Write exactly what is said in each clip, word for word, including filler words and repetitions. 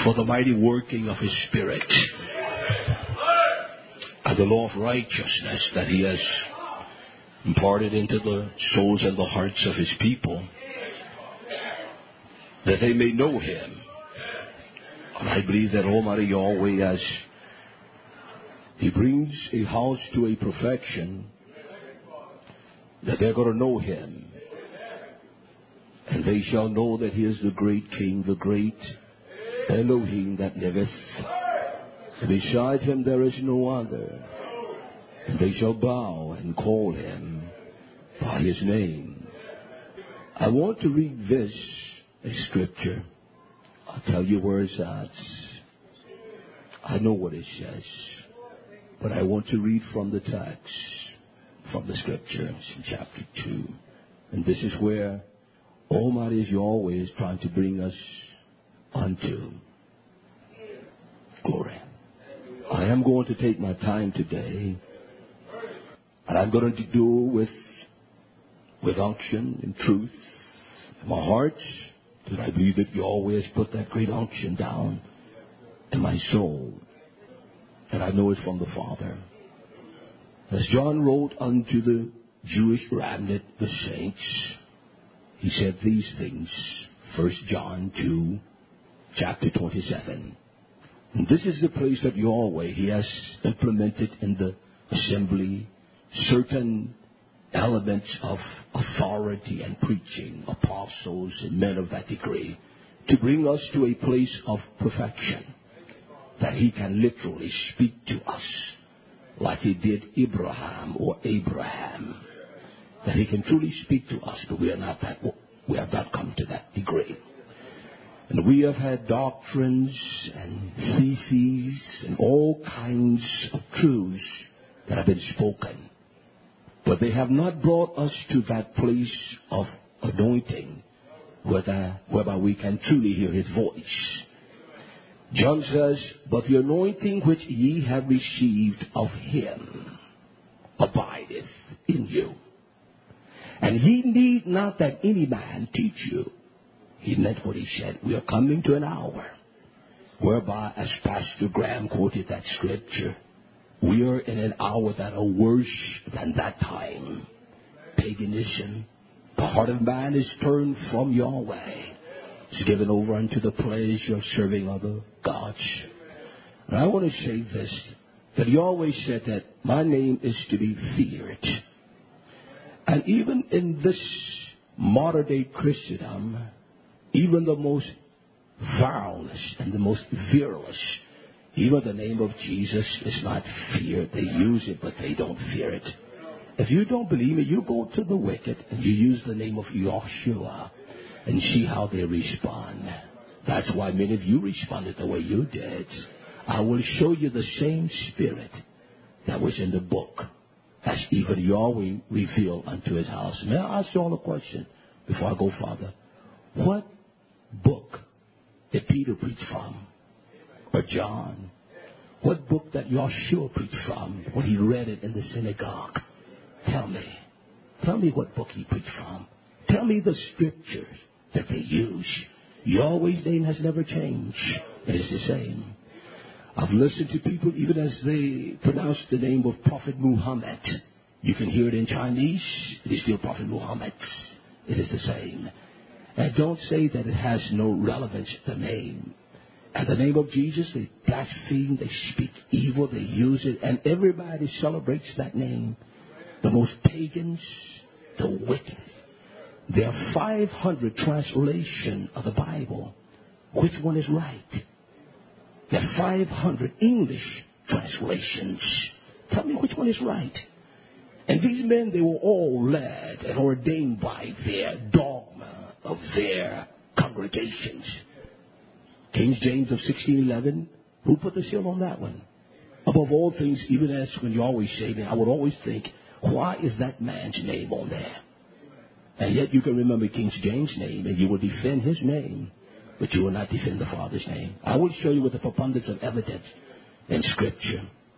for the mighty working of His Spirit and the law of righteousness that He has imparted into the souls and the hearts of His people, that they may know Him. And I believe that Almighty Yahweh, as He brings a house to a perfection, that they're going to know Him. And they shall know that He is the great King, the great Elohim that liveth. And beside Him there is no other. And they shall bow and call Him by His name. I want to read this, a scripture. I'll tell you where it's at. I know what it says. But I want to read from the text, from the scriptures in chapter two. And this is where Almighty Yahweh is trying to bring us unto. Glory. I am going to take my time today, and I'm going to do with, with unction and truth in my heart, that I believe that Yahweh has put that great unction down in my soul. And I know it's from the Father. As John wrote unto the Jewish remnant, the saints, he said these things. First John two, chapter twenty-seven. And this is the place that Yahweh, He has implemented in the assembly certain elements of authority and preaching, apostles and men of that degree, to bring us to a place of perfection, that He can literally speak to us like He did Abraham or Abraham, that He can truly speak to us, but we are not that, we have not come to that degree. And we have had doctrines and theses and all kinds of truths that have been spoken, but they have not brought us to that place of anointing whether, whereby we can truly hear His voice. John says, but the anointing which ye have received of Him abideth in you. And ye need not that any man teach you. He meant what he said. We are coming to an hour whereby, as Pastor Graham quoted that scripture, we are in an hour that are worse than that time. Paganism. The heart of man is turned from Yahweh. It's given over unto the pleasure of serving other gods. And I want to say this, that Yahweh said that my name is to be feared. And even in this modern day Christendom, even the most vilest and the most virulent, even the name of Jesus is not feared. They use it, but they don't fear it. If you don't believe me, you go to the wicked and you use the name of Yahshua and see how they respond. That's why many of you responded the way you did. I will show you the same spirit that was in the book as even Yahweh revealed unto His house. May I ask you all a question before I go further? What book did Peter preach from? Or John? What book that Yahshua preached from when he read it in the synagogue? Tell me. Tell me what book he preached from. Tell me the scriptures that they use. Yahweh's name has never changed. It is the same. I've listened to people even as they pronounce the name of Prophet Muhammad. You can hear it in Chinese. It is still Prophet Muhammad. It is the same. And don't say that it has no relevance to the name. And the name of Jesus, they blaspheme, they speak evil, they use it, and everybody celebrates that name. The most pagans, the wicked. There are five hundred translations of the Bible. Which one is right? There are five hundred English translations. Tell me which one is right. And these men, they were all led and ordained by their dogma of their congregations. King James of sixteen eleven, who put the seal on that one? Above all things, even as when you always say that, I would always think, why is that man's name on there? And yet you can remember King James' name and you will defend his name, but you will not defend the Father's name. I will show you with the preponderance of evidence in Scripture.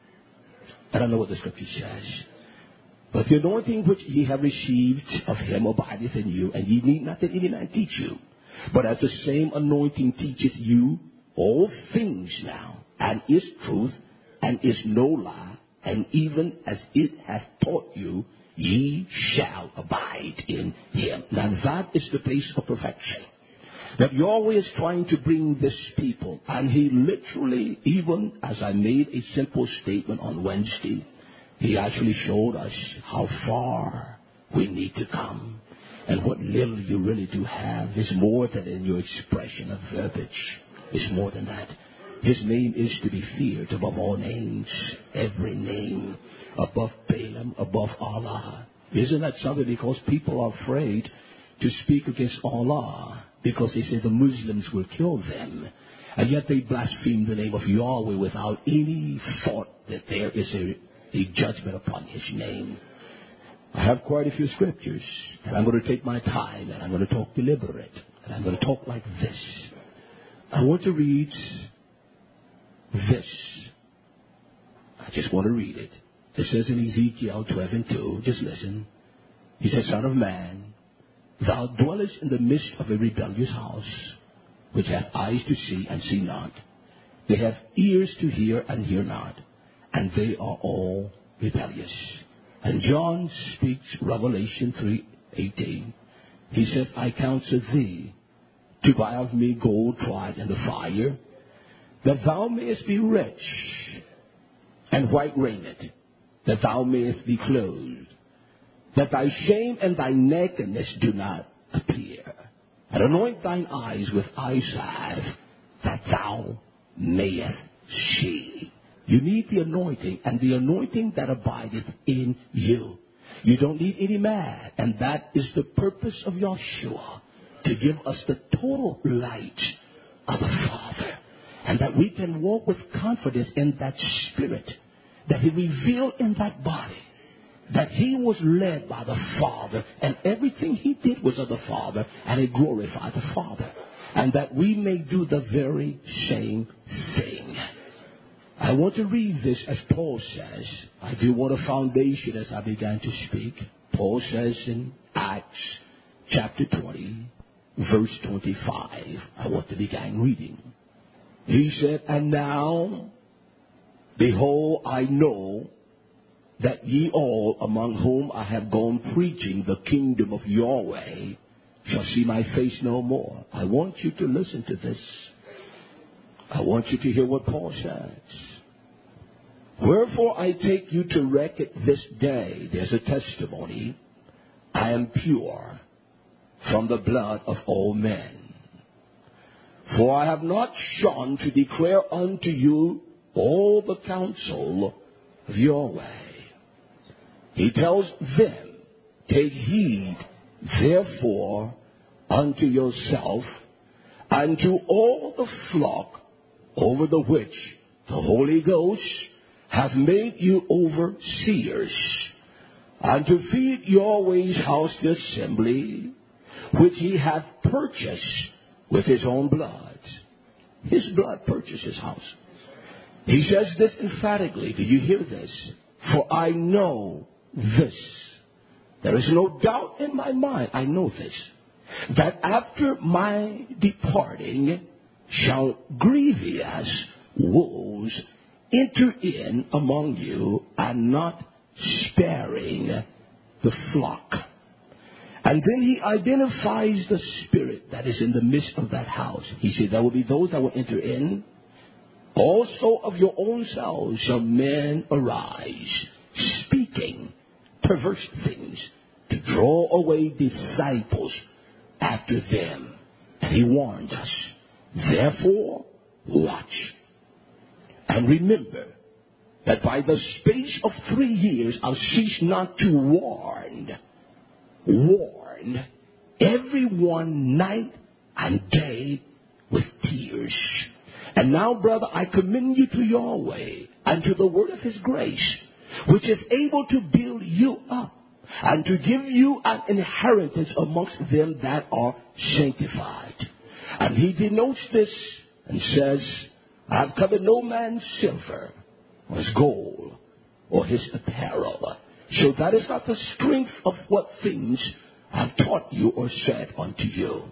I don't know what the Scripture says. But the anointing which ye have received of Him abideth in you, and ye need not that any man teach you. But as the same anointing teacheth you, all things now, and is truth, and is no lie, and even as it hath taught you, ye shall abide in him. Now that is the place of perfection. That Yahweh is trying to bring this people, and he literally, even as I made a simple statement on Wednesday, he actually showed us how far we need to come. And what little you really do have is more than in your expression of verbiage. It's more than that. His name is to be feared above all names, every name, above Balaam, above Allah. Isn't that something? Because people are afraid to speak against Allah because they say the Muslims will kill them. And yet they blaspheme the name of Yahweh without any thought that there is a, a judgment upon his name. I have quite a few scriptures, and I'm going to take my time, and I'm going to talk deliberate, and I'm going to talk like this. I want to read this. I just want to read it. It says in Ezekiel twelve and two, just listen. He says, Son of man, thou dwellest in the midst of a rebellious house, which hath eyes to see and see not. They have ears to hear and hear not, and they are all rebellious. And John speaks, Revelation three eighteen. He says, I counsel thee to buy of me gold tried in the fire, that thou mayest be rich, and white raiment, that thou mayest be clothed, that thy shame and thy nakedness do not appear. And anoint thine eyes with eye salve, that thou mayest see. You need the anointing, and the anointing that abideth in you. You don't need any man, and that is the purpose of Yahshua, to give us the total light of the Father, and that we can walk with confidence in that Spirit that he revealed in that body, that he was led by the Father, and everything he did was of the Father, and it glorified the Father, and that we may do the very same thing. I want to read this as Paul says. I do want a foundation as I began to speak. Paul says in Acts chapter twenty, verse twenty-five. I want to begin reading. He said, And now, behold, I know that ye all among whom I have gone preaching the kingdom of Yahweh shall see my face no more. I want you to listen to this. I want you to hear what Paul says. Wherefore I take you to record this day. There's a testimony. I am pure from the blood of all men. For I have not shunned to declare unto you all the counsel of Yahweh. He tells them, Take heed therefore unto yourself and to all the flock over the which the Holy Ghost hath made you overseers, and to feed Yahweh's house, the assembly, which he hath purchased with his own blood. His blood purchased his house. He says this emphatically. Do you hear this? For I know this. There is no doubt in my mind, I know this, that after my departing shall grievous wolves enter in among you, and not sparing the flock. And then he identifies the spirit that is in the midst of that house. He said, there will be those that will enter in. Also of your own selves shall men arise, speaking perverse things, to draw away disciples after them. And he warns us, therefore, watch. And remember that by the space of three years I'll cease not to warn, warn everyone night and day with tears. And now, brother, I commend you to Yahweh and to the word of his grace, which is able to build you up and to give you an inheritance amongst them that are sanctified. And he denotes this and says, I have covered no man's silver or his gold or his apparel. So that is not the strength of what things I've taught you or said unto you.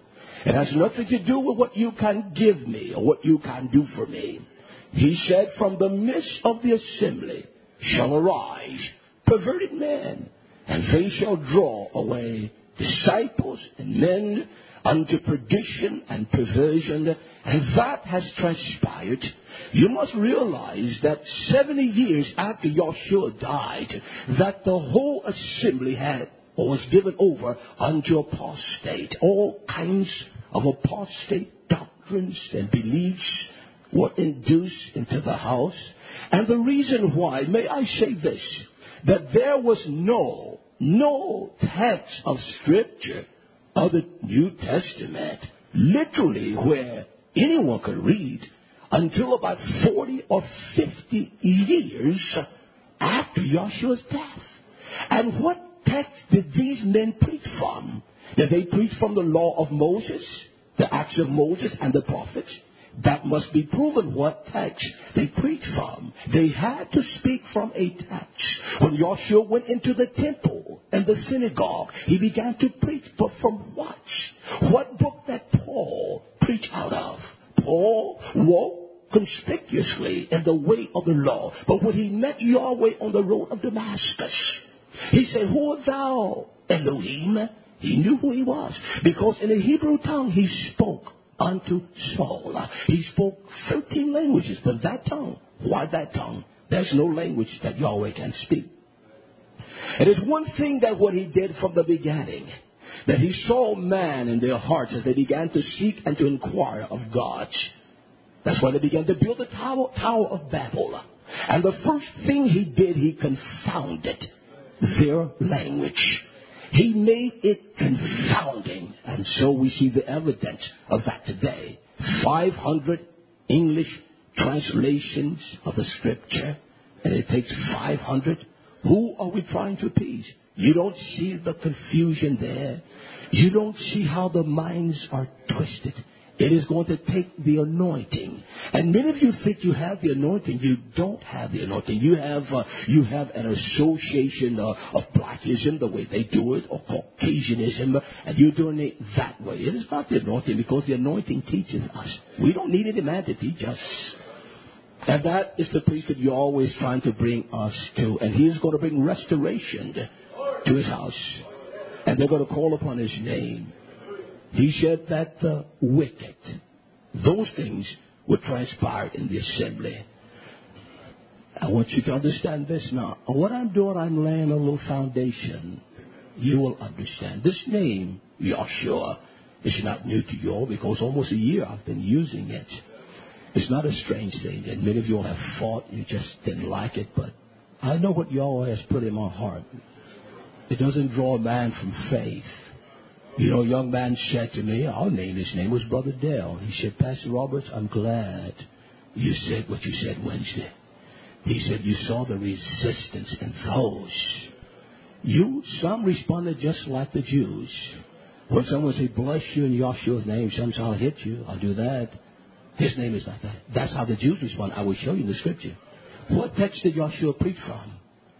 It has nothing to do with what you can give me or what you can do for me. He said, from the midst of the assembly shall arise perverted men, and they shall draw away disciples and men unto perdition and perversion. And that has transpired. You must realize that seventy years after Yahshua died, that the whole assembly had or was given over unto apostate. All kinds of apostate doctrines and beliefs were induced into the house. And the reason why, may I say this, that there was no, no text of Scripture of the New Testament, literally where anyone could read, until about forty or fifty years after Yahshua's death. And what text did these men preach from? Did they preach from the law of Moses, the Acts of Moses and the prophets? That must be proven what text they preached from. They had to speak from a text. When Yahshua went into the temple and the synagogue, he began to preach, but from what? What book that Paul preached out of? Paul walked conspicuously in the way of the law, but when he met Yahweh on the road of Damascus, he said, "Who art thou, Elohim?" He knew who he was, because in the Hebrew tongue he spoke unto Saul. He spoke thirteen languages, but that tongue, why that tongue? There's no language that Yahweh can speak. It is one thing that what he did from the beginning, that he saw man in their hearts as they began to seek and to inquire of God. That's why they began to build the tower, tower of Babel. And the first thing he did, he confounded their language. He made it confounding. And so we see the evidence of that today. five hundred English translations of the Scripture. And it takes five hundred. Who are we trying to appease? You don't see the confusion there. You don't see how the minds are twisted. It is going to take the anointing. And many of you think you have the anointing. You don't have the anointing. You have uh, you have an association uh, of Blackism, the way they do it, or Caucasianism, and you're doing it that way. It is not the anointing, because the anointing teaches us. We don't need any man to teach us. And that is the priest that you're always trying to bring us to. And he is going to bring restoration to his house. And they're going to call upon his name. He said that the wicked, those things would transpire in the assembly. I want you to understand this now. What I'm doing, I'm laying a little foundation. You will understand. This name, Yahshua, is not new to you all, because almost a year I've been using it. It's not a strange thing. And many of you all have fought. You just didn't like it. But I know what Yahweh has put in my heart. It doesn't draw a man from faith. You know, a young man said to me, I'll name his name, was Brother Dale. He said, Pastor Roberts, I'm glad you said what you said Wednesday. He said, you saw the resistance in those. You, some responded just like the Jews. When someone say, bless you in Yahshua's name, some say, I'll hit you, I'll do that. His name is like that. That's how the Jews respond. I will show you in the Scripture. What text did Yahshua preach from?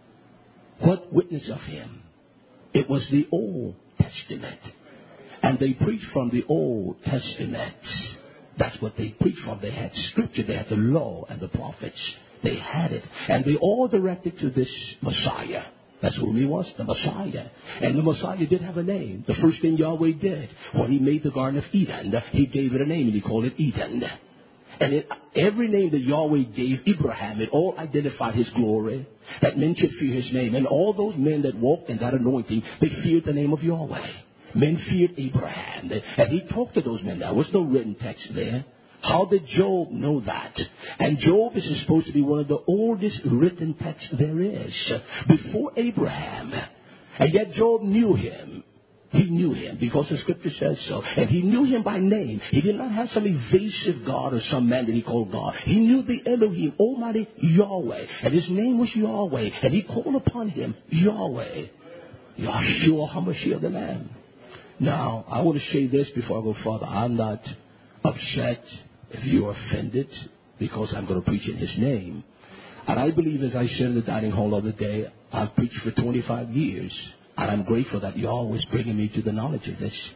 What witness of him? It was the Old Testament. And they preached from the Old Testament. That's what they preached from. They had Scripture. They had the law and the prophets. They had it. And they all directed to this Messiah. That's who he was, the Messiah. And the Messiah did have a name. The first thing Yahweh did, when he made the Garden of Eden, he gave it a name, and he called it Eden. And it, every name that Yahweh gave Abraham, it all identified his glory, that men should fear his name. And all those men that walked in that anointing, they feared the name of Yahweh. Men feared Abraham. And he talked to those men. There was no written text there. How did Job know that? And Job is supposed to be one of the oldest written texts there is, before Abraham. And yet Job knew him. He knew him because the Scripture says so. And he knew him by name. He did not have some evasive God or some man that he called God. He knew the Elohim, Almighty Yahweh. And his name was Yahweh. And he called upon him Yahweh. Yahshua HaMashiach the Lamb. Now, I want to say this before I go further. I'm not upset if you're offended, because I'm going to preach in his name. And I believe, as I said in the dining hall the other day, I've preached for twenty-five years. And I'm grateful that you're always bringing me to the knowledge of this.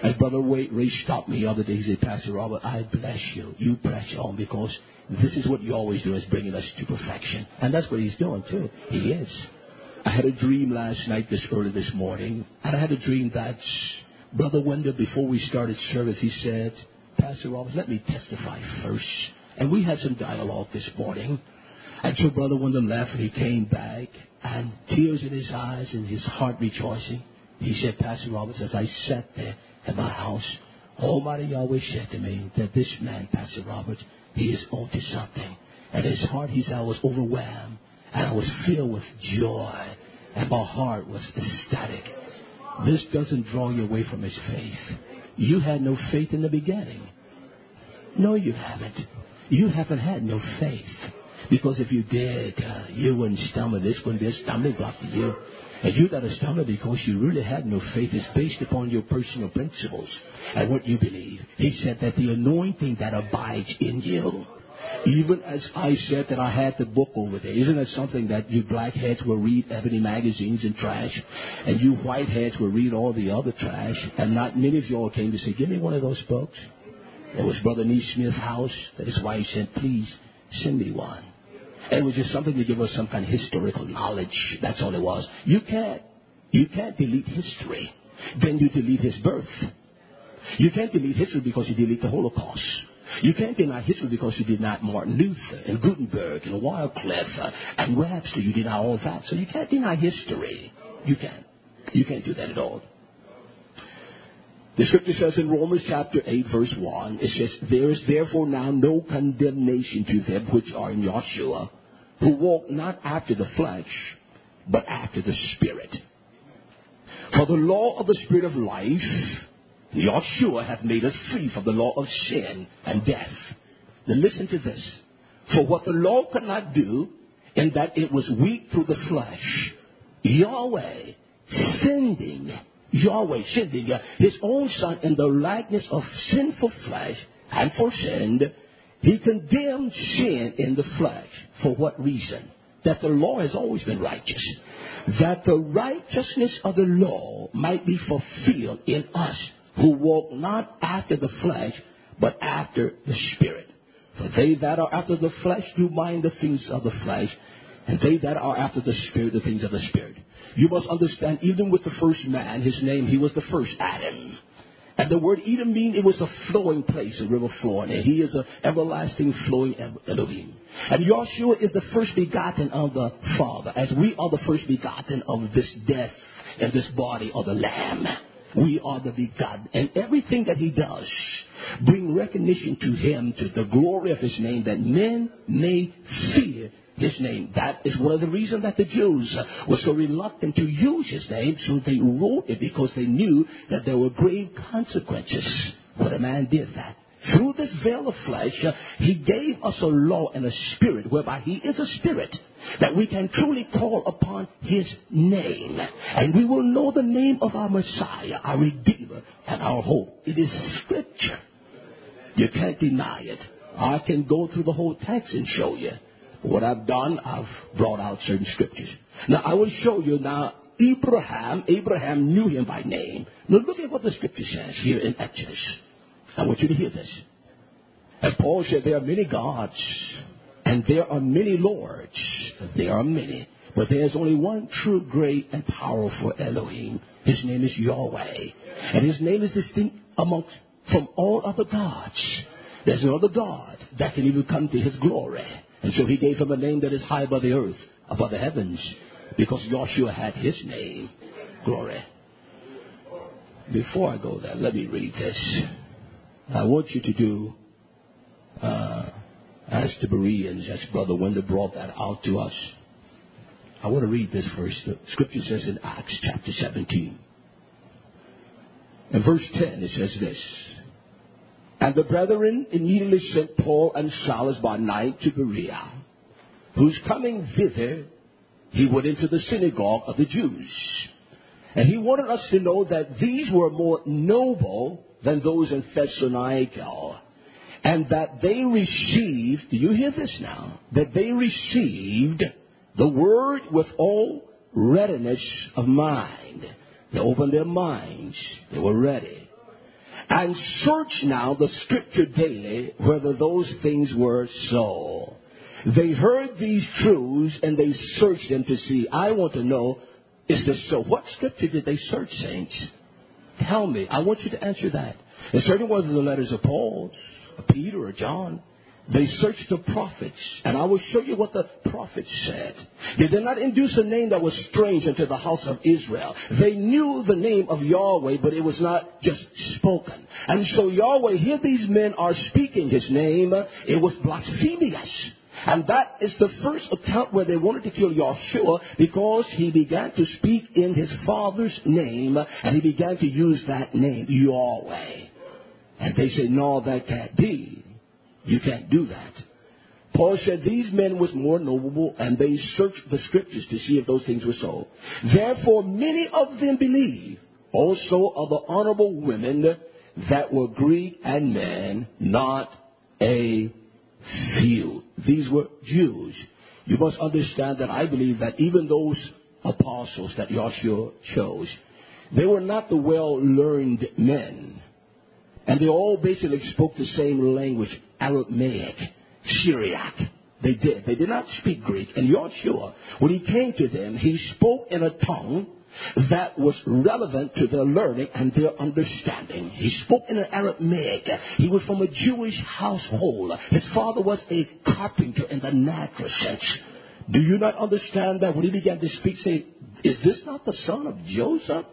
As Brother Ray stopped me the other day, he said, Pastor Robert, I bless you. You press on because this is what you always do, is bringing us to perfection. And that's what he's doing too. He is. I had a dream last night, this early this morning, and I had a dream that Brother Wendell, before we started service, he said, Pastor Robert, let me testify first. And we had some dialogue this morning. And so Brother Wendell left and he came back, and tears in his eyes and his heart rejoicing. He said, Pastor Roberts, as I sat there at my house, Almighty Yahweh said to me that this man, Pastor Roberts, he is onto something. And his heart, he said, I was overwhelmed, and I was filled with joy, and my heart was ecstatic. This doesn't draw you away from his faith. You had no faith in the beginning. No, you haven't. You haven't had no faith. Because if you did, uh, you wouldn't stumble. This wouldn't be a stumbling block to you. And you got to stumble because you really had no faith. It's based upon your personal principles and what you believe. He said that the anointing that abides in you, even as I said that I had the book over there, isn't that something that you blackheads will read ebony magazines and trash, and you whiteheads will read all the other trash, and not many of you all came to say, give me one of those books. It was Brother Neesmith's house that his wife said, please send me one. It was just something to give us some kind of historical knowledge. That's all it was. You can't, you can't delete history. Then you delete his birth. You can't delete history because you delete the Holocaust. You can't deny history because you deny Martin Luther and Gutenberg and Wycliffe uh, and Webster. You deny all that. So you can't deny history. You can't. You can't do that at all. The scripture says in Romans chapter eight, verse one, it says, there is therefore now no condemnation to them which are in Yahshua, who walk not after the flesh, but after the Spirit. For the law of the Spirit of life, Yahshua hath made us free from the law of sin and death. Now listen to this. For what the law could not do, in that it was weak through the flesh, Yahweh sending, Yahweh sending his own Son in the likeness of sinful flesh, and for sin, he condemned sin in the flesh. For what reason? That the law has always been righteous. That the righteousness of the law might be fulfilled in us, who walk not after the flesh, but after the Spirit. For they that are after the flesh do mind the things of the flesh, and they that are after the Spirit, the things of the Spirit. You must understand, even with the first man, his name, he was the first Adam. And the word Edom means it was a flowing place, a river flowing. And he is an everlasting flowing Elohim. And Yahshua is the first begotten of the Father, as we are the first begotten of this death and this body of the Lamb. We are the begotten. And everything that he does bring recognition to him, to the glory of his name, that men may fear his name. That is one of the reasons that the Jews were so reluctant to use his name, so they wrote it, because they knew that there were grave consequences when a man did that. Through this veil of flesh, uh, he gave us a law and a spirit, whereby he is a spirit, that we can truly call upon his name. And we will know the name of our Messiah, our Redeemer, and our hope. It is Scripture. You can't deny it. I can go through the whole text and show you. What I've done, I've brought out certain scriptures. Now, I will show you now, Abraham, Abraham knew him by name. Now, look at what the scripture says here in Exodus. I want you to hear this. As Paul said, there are many gods, and there are many lords. There are many. But there's only one true, great, and powerful Elohim. His name is Yahweh. And his name is distinct amongst, from all other gods. There's no other God that can even come to his glory. And so he gave him a name that is high above the earth, above the heavens, because Yahshua had his name. Glory. Before I go there, let me read this. I want you to do uh, as the Bereans, as Brother Wendell brought that out to us. I want to read this first. The scripture says in Acts chapter seventeen. In verse ten, it says this. And the brethren immediately sent Paul and Silas by night to Berea, whose coming thither he went into the synagogue of the Jews. And he wanted us to know that these were more noble than those in Thessalonica, and that they received, do you hear this now? That they received the word with all readiness of mind. They opened their minds. They were ready. and search now the scripture daily whether those things were so. They heard these truths and they searched them to see. I want to know, is this so? What scripture did they search, saints? Tell me. I want you to answer that. It certainly wasn't the letters of Paul, or Peter, or John. They searched the prophets, and I will show you what the prophets said. They did not induce a name that was strange unto the house of Israel. They knew the name of Yahweh, but it was not just spoken. And so Yahweh, here these men are speaking his name. It was blasphemous. And that is the first account where they wanted to kill Yahshua, because he began to speak in his father's name, and he began to use that name, Yahweh. And they said, no, that can't be. You can't do that. Paul said these men was more noble, and they searched the scriptures to see if those things were so. Therefore, many of them believed, also of the honorable women that were Greek and men, not a few. These were Jews. You must understand that I believe that even those apostles that Yahshua chose, they were not the well-learned men. And they all basically spoke the same language, Aramaic, Syriac. They did. They did not speak Greek. And Yahshua, when he came to them, he spoke in a tongue that was relevant to their learning and their understanding. He spoke in an Aramaic. He was from a Jewish household. His father was a carpenter in the natural sense. Do you not understand that when he began to speak, say, is this not the son of Joseph?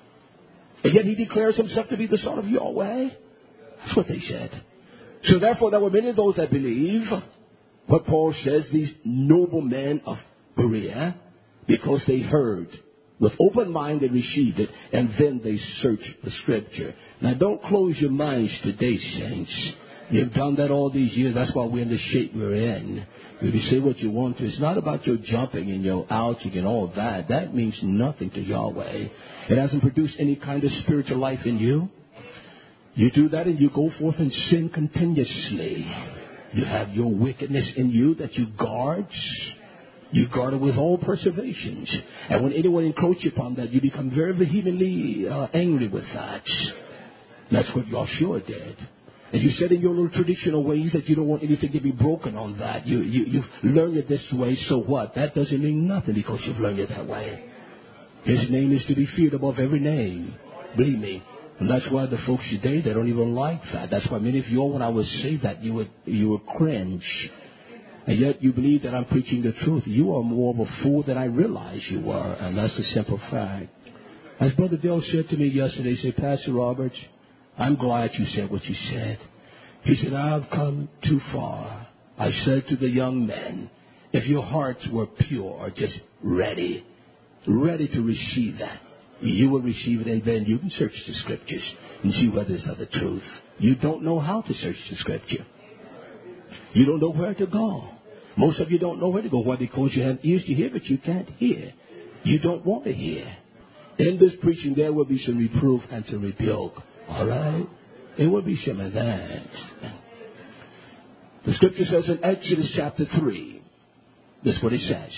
And yet he declares himself to be the son of Yahweh. That's what they said. So therefore there were many of those that believe what Paul says, these noble men of Berea, because they heard. With open mind they received it, and then they searched the scripture. Now don't close your minds today, saints. You've done that all these years. That's why we're in the shape we're in. If you say what you want to, it's not about your jumping and your ouching and all that. That means nothing to Yahweh. It hasn't produced any kind of spiritual life in you. You do that and you go forth and sin continuously. You have your wickedness in you that you guard. You guard it with all perseverance. And when anyone encroaches upon that, you become very vehemently uh, angry with that. That's what Yahshua did. And you said in your little traditional ways that you don't want anything to be broken on that. You, you, you've learned it this way, so what? That doesn't mean nothing because you've learned it that way. His name is to be feared above every name. Believe me. And that's why the folks today, they don't even like that. That's why many of you, when I would say that, you would, you would cringe. And yet you believe that I'm preaching the truth. You are more of a fool than I realized you were. And that's a simple fact. As Brother Dale said to me yesterday, he said, Pastor Roberts, I'm glad you said what you said. He said, I've come too far. I said to the young men, if your hearts were pure, just ready, ready to receive that, you will receive it, and then you can search the scriptures and see whether it's of the truth. You don't know how to search the scripture. You don't know where to go. Most of you don't know where to go. Why? Because you have ears to hear, but you can't hear. You don't want to hear. In this preaching, there will be some reproof and some rebuke. All right? It will be some of that. The scripture says in Exodus chapter three, this is what it says.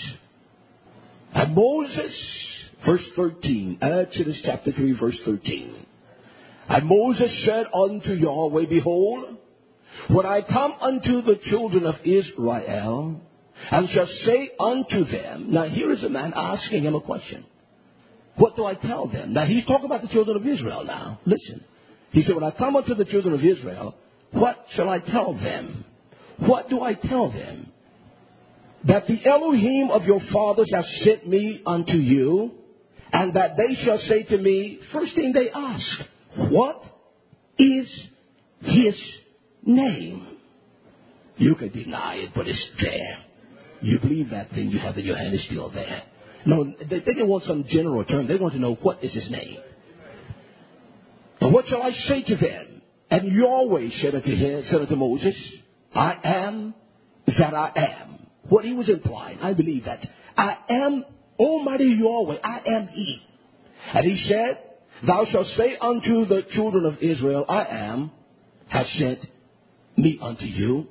And Moses, verse thirteen, Exodus chapter three, verse thirteen. And Moses said unto Yahweh, behold, when I come unto the children of Israel, and shall say unto them, now here is a man asking him a question. What do I tell them? Now he's talking about the children of Israel now. Listen. He said, when I come unto the children of Israel, what shall I tell them? What do I tell them? That the Elohim of your fathers have sent me unto you, and that they shall say to me, first thing they ask, what is his name? You can deny it, but it's there. You believe that thing you have in your hand is still there. No, they, they didn't want some general term. They want to know, what is his name? And what shall I say to them? And Yahweh said unto him, said unto Moses, I am that I am. What he was implying, I believe that. I am Almighty Yahweh. I am he. And he said, thou shalt say unto the children of Israel, I am, has sent me unto you.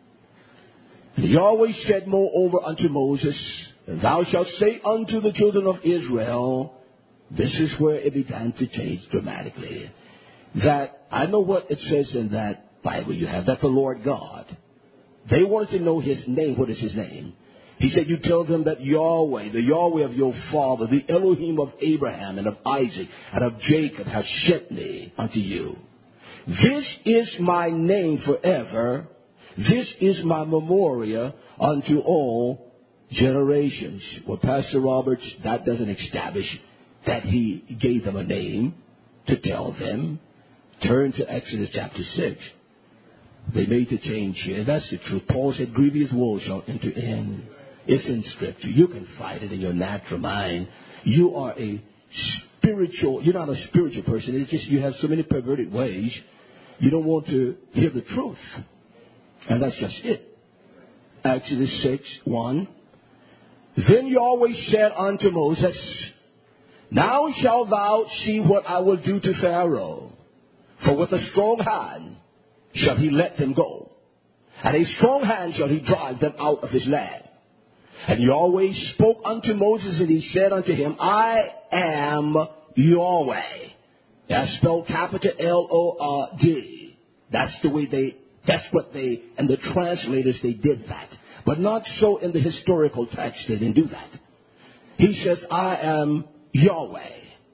And Yahweh said moreover unto Moses, thou shalt say unto the children of Israel, this is where it began to change dramatically. that I know what it says in that Bible you have, that the Lord God, they wanted to know his name. What is his name? He said, you tell them that Yahweh, the Yahweh of your father, the Elohim of Abraham and of Isaac and of Jacob has sent me unto you. This is my name forever. This is my memorial unto all generations. Well, Pastor Roberts, that doesn't establish that he gave them a name to tell them. Turn to Exodus chapter six. They made the change here. That's the truth. Paul said, grievous woe shall enter in. It's in Scripture. You can fight it in your natural mind. You are a spiritual, you're not a spiritual person. It's just you have so many perverted ways. You don't want to hear the truth. And that's just it. Exodus six, one. Then Yahweh said unto Moses, now shalt thou see what I will do to Pharaoh. For with a strong hand shall he let them go, and a strong hand shall he drive them out of his land. And Yahweh spoke unto Moses, and he said unto him, I am Yahweh. That's spelled capital L O R D. That's the way they, that's what they, and the translators, they did that. But not so in the historical text, they didn't do that. He says, I am Yahweh.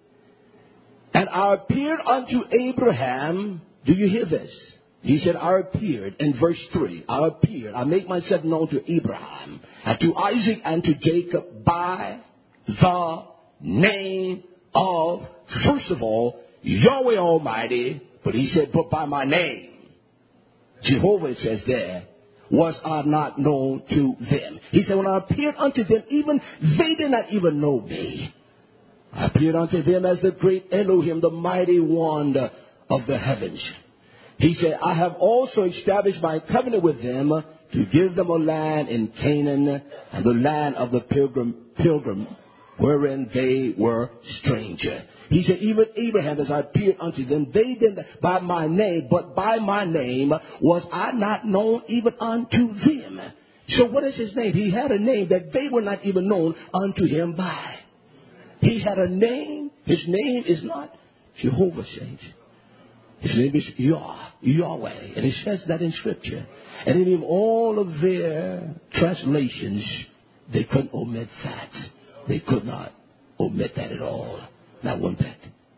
And I appeared unto Abraham. Do you hear this? He said, I appeared in verse three. I appeared. I make myself known to Abraham and to Isaac and to Jacob by the name of, first of all, Yahweh Almighty. But he said, but by my name. Jehovah, it says there, was I not known to them. He said, when I appeared unto them, even they did not even know me. I appeared unto them as the great Elohim, the mighty one of the heavens. He said, I have also established my covenant with them to give them a land in Canaan and the land of the pilgrim, pilgrim wherein they were stranger. He said, even Abraham, as I appeared unto them, they did not by my name, but by my name was I not known even unto them. So what is his name? He had a name that they were not even known unto him by. He had a name. His name is not Jehovah, saints. His name is Yah, Yahweh. And it says that in Scripture. And in all of their translations, they couldn't omit that. They could not omit that at all. Not one bit.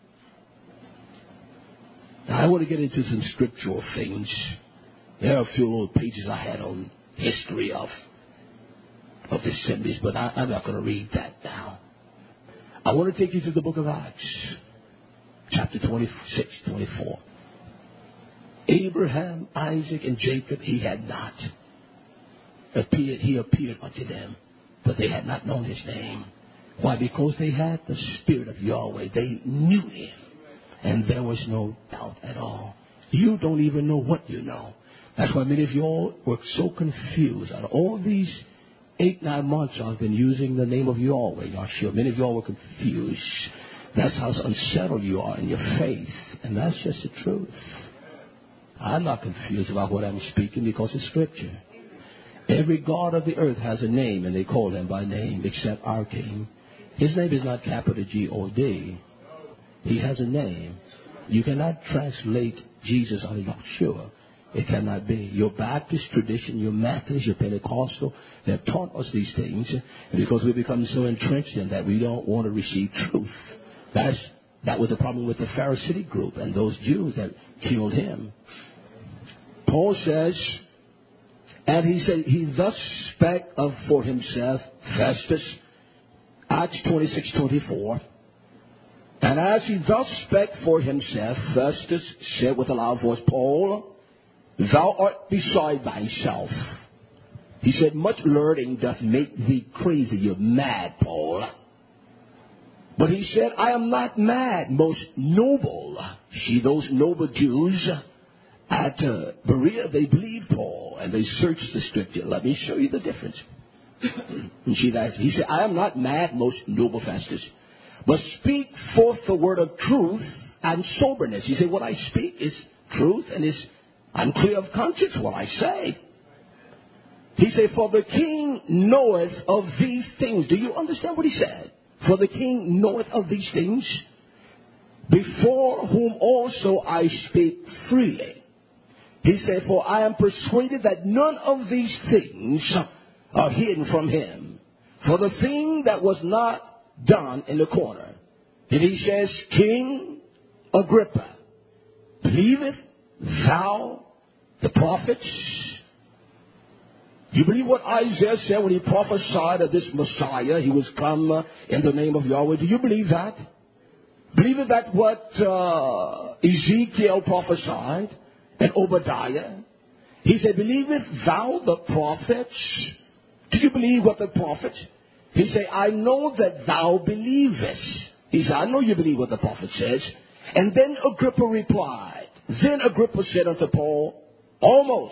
Now, I want to get into some scriptural things. There are a few little pages I had on history of, of the assemblies, but I, I'm not going to read that now. I want to take you to the book of Acts, chapter twenty-six, twenty-four. Abraham, Isaac, and Jacob, he had not appeared. He appeared unto them, but they had not known his name. Why? Because they had the Spirit of Yahweh. They knew him, and there was no doubt at all. You don't even know what you know. That's why many of you all were so confused. Out of all these eight, nine months I've been using the name of Yahweh, Yahshua. Many of you all were confused. That's how unsettled you are in your faith. And that's just the truth. I'm not confused about what I'm speaking because it's Scripture. Every god of the earth has a name, and they call him by name, except our King. His name is not capital G O D. He has a name. You cannot translate Jesus out of Yahshua. It cannot be. Your Baptist tradition, your Methodist, your Pentecostal, they've taught us these things. And because we become so entrenched in that, we don't want to receive truth. That's, that was the problem with the Pharisaic group and those Jews that killed him. Paul says, and he said, he thus spake of for himself, Festus, Acts twenty-six, twenty-four. And as he thus spake for himself, Festus said with a loud voice, Paul, thou art beside thyself. He said, much learning doth make thee crazy. You're mad, Paul. But he said, I am not mad, most noble. See, those noble Jews at uh, Berea, they believed Paul, and they searched the Scripture. Let me show you the difference. And see that? He said, I am not mad, most noble Festus, but speak forth the word of truth and soberness. He said, what I speak is truth, and is I'm clear of conscience what I say. He said, for the king knoweth of these things. Do you understand what he said? For the king knoweth of these things. before whom also I speak freely. He said, for I am persuaded that none of these things are hidden from him. For the thing that was not done in the corner. And he says, King Agrippa, believest thou the prophets? You believe what Isaiah said when he prophesied of this Messiah, he was come in the name of Yahweh? Do you believe that? Believe it that what uh, Ezekiel prophesied and Obadiah? He said, believest thou the prophets? Do you believe what the prophets? He said, I know that thou believest. He said, I know you believe what the prophet says. And then Agrippa replied. Then Agrippa said unto Paul, almost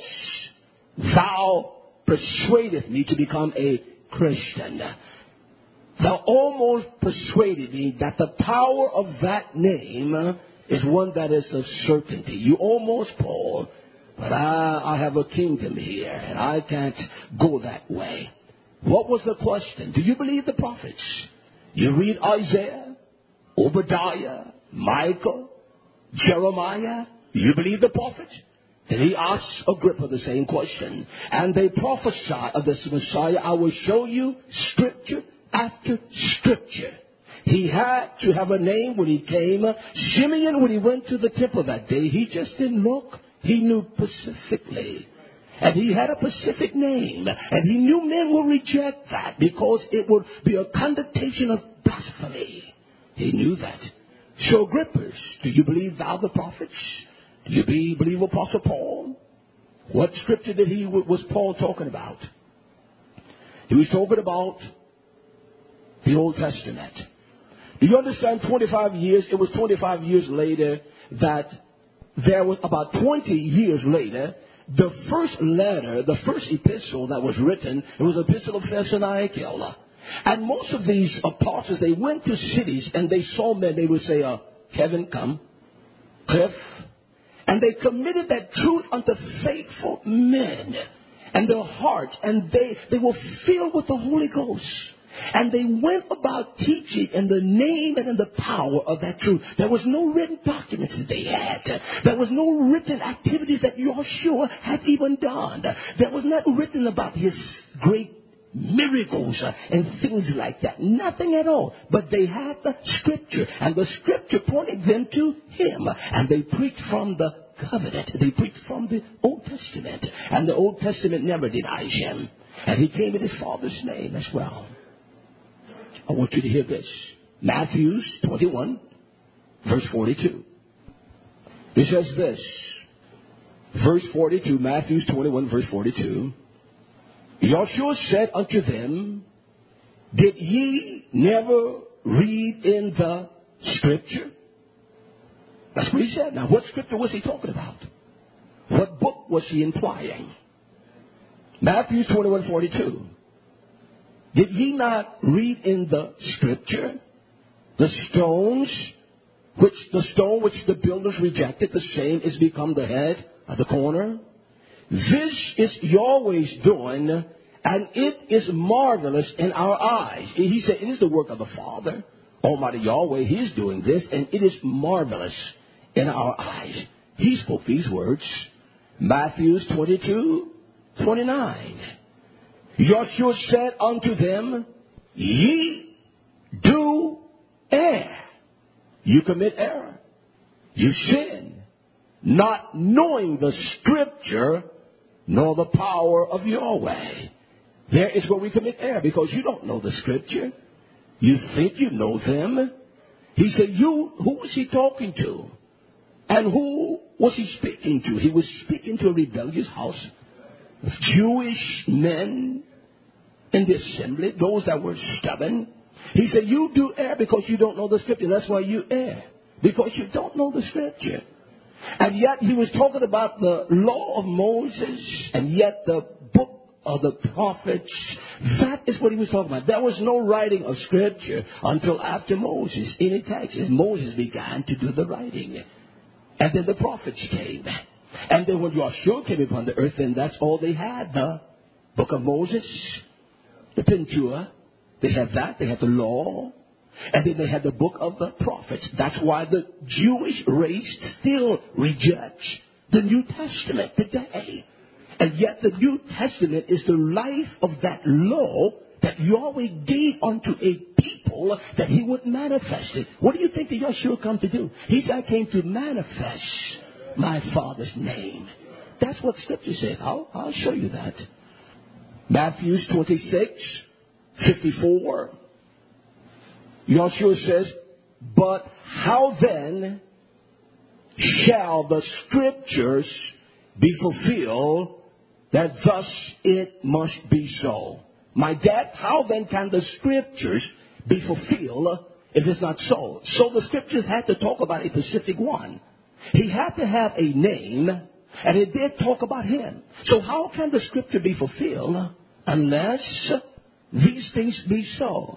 thou persuaded me to become a Christian. Thou almost persuaded me that the power of that name is one that is a certainty. You almost, Paul, but I, I have a kingdom here, and I can't go that way. What was the question? Do you believe the prophets? You read Isaiah, Obadiah, Micah, Jeremiah. You believe the prophets? Then he asked Agrippa the same question. And they prophesied of this Messiah. I will show you scripture after scripture. He had to have a name when he came. Simeon, when he went to the temple that day, he just didn't look. He knew specifically. And he had a specific name. And he knew men will reject that because it would be a connotation of blasphemy. He knew that. So Agrippa, do you believe thou the prophets? Do you be, believe Apostle Paul? What scripture did he was Paul talking about? He was talking about the Old Testament. Do you understand? twenty-five years, it was twenty-five years later that there was about twenty years later, the first letter, the first epistle that was written, it was the epistle of Thessalonica. And most of these apostles, they went to cities and they saw men, they would say, uh, Kevin, come, Cliff. And they committed that truth unto faithful men and their hearts. And they, they were filled with the Holy Ghost. And they went about teaching in the name and in the power of that truth. There was no written documents that they had. There was no written activities that Yahshua had even done. There was nothing written about his great miracles and things like that. Nothing at all. But they had the scripture. And the scripture pointed them to him. And they preached from the covenant. They preached from the Old Testament. And the Old Testament never denies him. And he came in his Father's name as well. I want you to hear this. Matthew twenty-one, verse forty-two. It says this. Verse forty-two, Matthew twenty-one, verse forty-two. Yahshua said unto them, did ye never read in the scripture? That's what he said. Now, what scripture was he talking about? What book was he implying? Matthew twenty-one, forty-two. Did ye not read in the scripture the stones, which the stone which the builders rejected, the same is become the head of the corner? This is Yahweh's doing, and it is marvelous in our eyes. He said it is the work of the Father, Almighty Yahweh. He's doing this, and it is marvelous in our eyes. He spoke these words. Matthew twenty-two, twenty-nine. Yahshua said unto them, ye do err. You commit error. You sin, not knowing the scripture nor the power of Yahweh. There is where we commit error, because you don't know the scripture. You think you know them. He said, you, who was he talking to? And who was he speaking to? He was speaking to a rebellious house of Jewish men in the assembly, those that were stubborn. He said, you do err because you don't know the scripture. That's why you err, because you don't know the scripture. And yet he was talking about the law of Moses, and yet the book of the prophets. That is what he was talking about. There was no writing of scripture until after Moses. In the text, Moses began to do the writing. And then the prophets came. And then when Yahshua came upon the earth, then that's all they had. The book of Moses, the Pentateuch. They had that. They had the law. And then they had the book of the prophets. That's why the Jewish race still rejects the New Testament today. And yet the New Testament is the life of that law that Yahweh gave unto a people that he would manifest it. What do you think that Yeshua come to do? He said, I came to manifest my Father's name. That's what Scripture says. I'll, I'll show you that. Matthew twenty-six, fifty-four. Yeshua says, but how then shall the Scriptures be fulfilled that thus it must be so? My dad, how then can the Scriptures be fulfilled if it's not so? So the Scriptures had to talk about a specific one. He had to have a name, and it did talk about him. So how can the Scripture be fulfilled unless these things be so?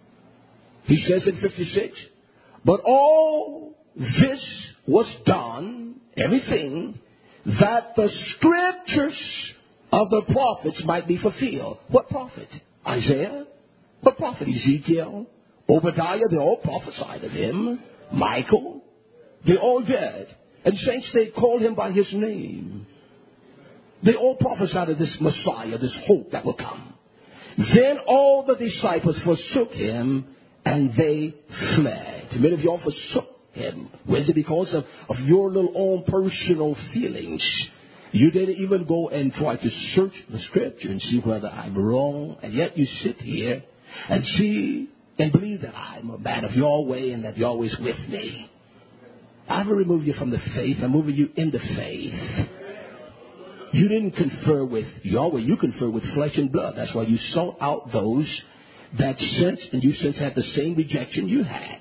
He says in fifty-six, but all this was done, everything, that the Scriptures of the prophets might be fulfilled. What prophet? Isaiah? What prophet? Ezekiel? Obadiah? They all prophesied of him. Michael? They all did. And saints, they called him by his name. They all prophesied of this Messiah, this hope that will come. Then all the disciples forsook him and they fled. Many of y'all forsook him. Was it because of, of your little own personal feelings? You didn't even go and try to search the Scripture and see whether I'm wrong. And yet you sit here and see and believe that I'm a man of Yahweh and that Yahweh's with me. I will remove you from the faith. I'm moving you in the faith. You didn't confer with Yahweh. You confer with flesh and blood. That's why you sought out those that sensed, and you since had the same rejection you had.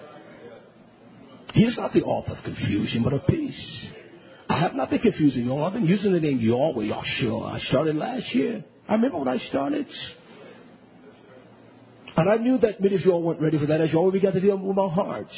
He is not the author of confusion, but of peace. I have not been confusing you all. I've been using the name Yahweh, Yahshua. I started last year. I remember when I started. And I knew that many of you all weren't ready for that. As you all began to deal with my hearts.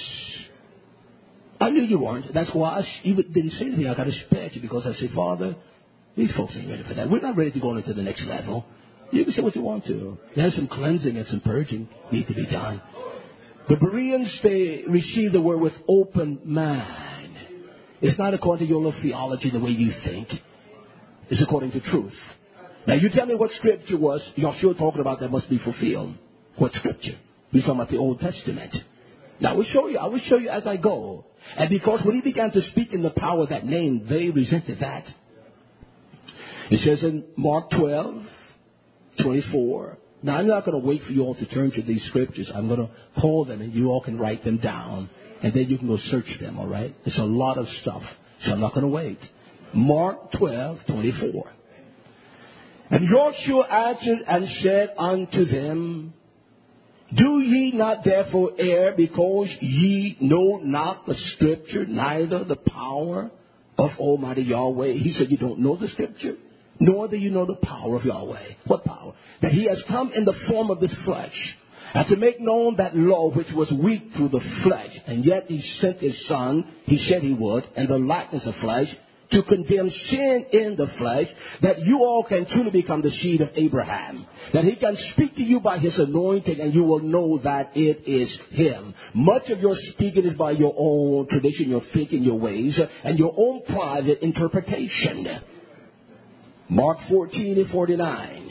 I knew you weren't. That's why I even didn't say anything. I got to spare you because I said, Father, these folks ain't ready for that. We're not ready to go into the next level. You can say what you want to. There's some cleansing and some purging need to be done. The Bereans, they received the word with open mind. It's not according to your little theology the way you think. It's according to truth. Now you tell me what Scripture was you're sure talking about that must be fulfilled. What Scripture? We're talking about the Old Testament. Now I will show you. I will show you as I go. And because when he began to speak in the power of that name, they resented that. It says in Mark twelve, twenty-four. Now, I'm not going to wait for you all to turn to these Scriptures. I'm going to call them and you all can write them down. And then you can go search them, all right? It's a lot of stuff. So I'm not going to wait. Mark twelve, twenty-four. And Joshua answered and said unto them, do ye not therefore err, because ye know not the Scripture, neither the power of Almighty Yahweh? He said, you don't know the Scripture, nor do you know the power of Yahweh. What power? That he has come in the form of this flesh, and to make known that law which was weak through the flesh. And yet he sent his Son, he said he would, in the likeness of flesh, to condemn sin in the flesh, that you all can truly become the seed of Abraham. That he can speak to you by his anointing, and you will know that it is him. Much of your speaking is by your own tradition, your thinking, your ways, and your own private interpretation. Mark fourteen and forty-nine.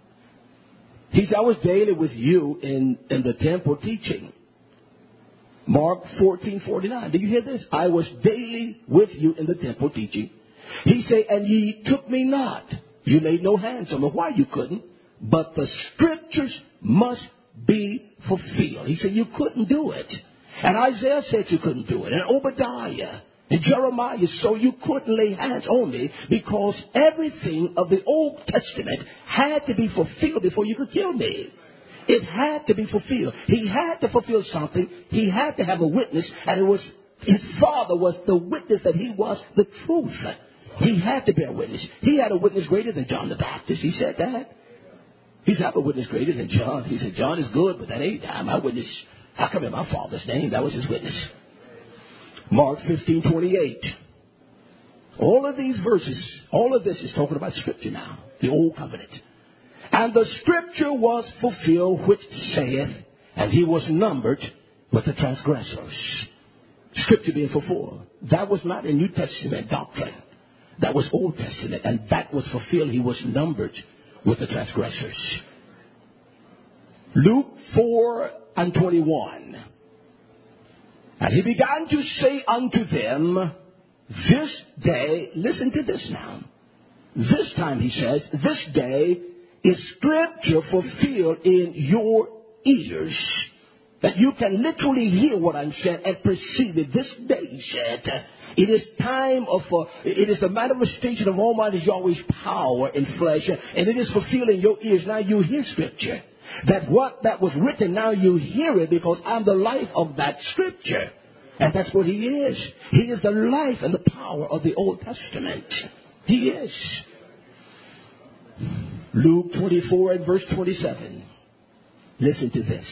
He said, I was daily with you in, in the temple teaching. Mark fourteen, forty-nine. Do you hear this? I was daily with you in the temple teaching. He said, and ye took me not. You laid no hands on me. Why you couldn't? But the Scriptures must be fulfilled. He said, you couldn't do it. And Isaiah said you couldn't do it. And Obadiah and Jeremiah. So you couldn't lay hands on me because everything of the Old Testament had to be fulfilled before you could kill me. It had to be fulfilled. He had to fulfill something. He had to have a witness. And it was his Father was the witness that he was the truth. He had to bear witness. He had a witness greater than John the Baptist. He said that. He said, I have a witness greater than John. He said, John is good, but that ain't my witness. I come in my Father's name. That was his witness. Mark fifteen, twenty-eight. All of these verses, all of this is talking about Scripture now. The Old Covenant. And the Scripture was fulfilled, which saith, and he was numbered with the transgressors. Scripture being fulfilled. That was not a New Testament doctrine. That was Old Testament, and that was fulfilled. He was numbered with the transgressors. Luke four and twenty-one. And he began to say unto them, this day, listen to this now. This time, he says, this day is Scripture fulfilled in your ears. That you can literally hear what I'm saying and perceive it. This day, he said, it is time of, uh, it is the manifestation of Almighty Yahweh's power in flesh, and it is fulfilled in your ears. Now you hear Scripture. That what that was written, now you hear it because I'm the life of that Scripture. And that's what he is. He is the life and the power of the Old Testament. He is. Luke twenty-four and verse twenty-seven. Listen to this.